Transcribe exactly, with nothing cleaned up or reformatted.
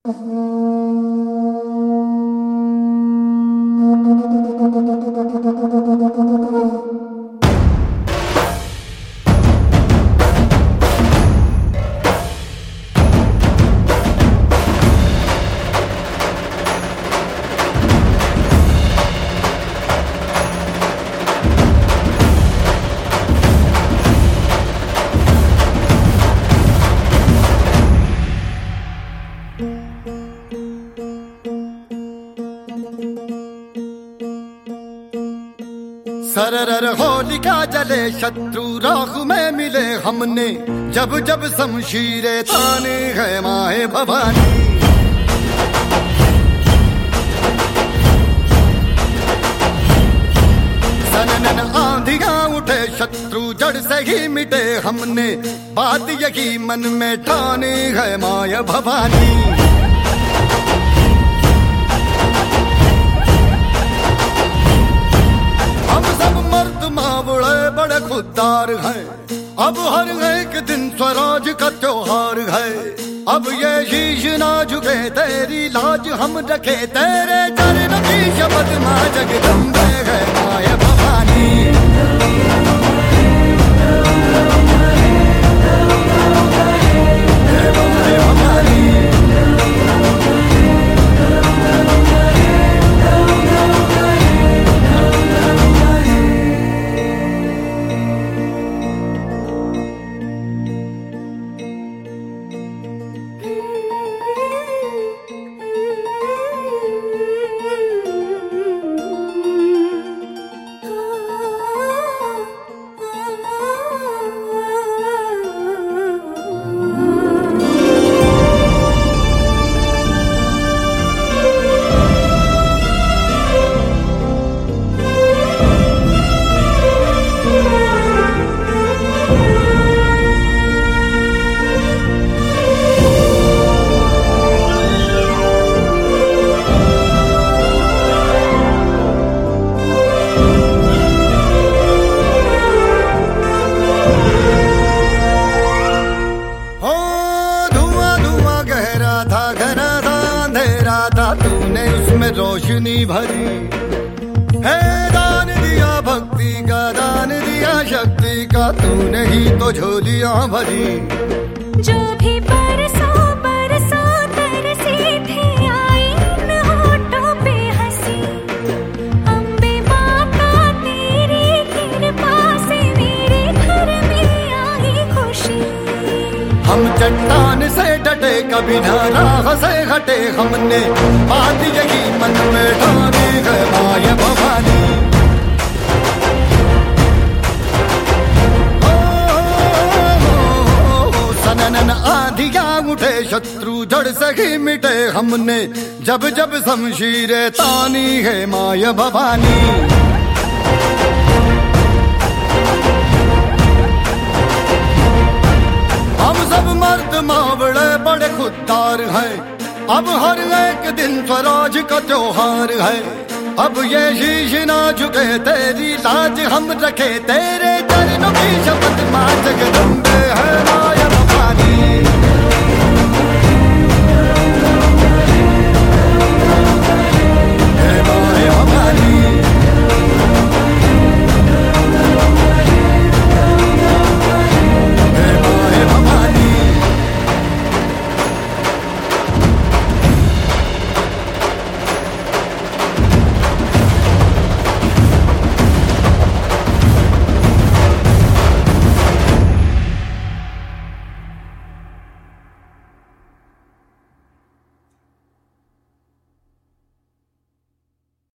सरर होलिका जले शत्रु राख में मिले हमने, जब जब शमशीरे ताने है माए भवानी। सनन आंधियां उठे शत्रु जड़ से ही मिटे हमने, बात यही मन में ठाने है माया भवानी। बड़े खुददार हैं, अब हर एक दिन स्वराज का त्योहार है। अब ये शीश ना झुके तेरी लाज हम रखे, तेरे चरण की शपथ मां जगदम्बे है माया भवानी। तूने उसमें रोशनी भरी है, दान दिया भक्ति का, दान दिया शक्ति का, तूने ही तो झोलियां भरी। जो भी बरसों बरसों तरसी थे आई इन होठों पे हंसी, अम्बे माँ का तेरी कृपा से मेरे घर में आई खुशी। हम चट्टान से डटे कभी न राह से हटे हमने, बात यही मन में ठानी है माया भवानी। ओ, ओ, ओ, सनन आंधियां उठे शत्रु जड़ से ही मिटे हमने, जब जब शमशीरे तानी है माया भवानी। हम सब मर्द मावड़े बड़े खुददार हैं, अब हर एक दिन स्वराज का त्योहार है। अब ये शीश ना झुके तेरी लाज हम रखे, तेरे चरणों की शपथ मां जगदम्बे है माया।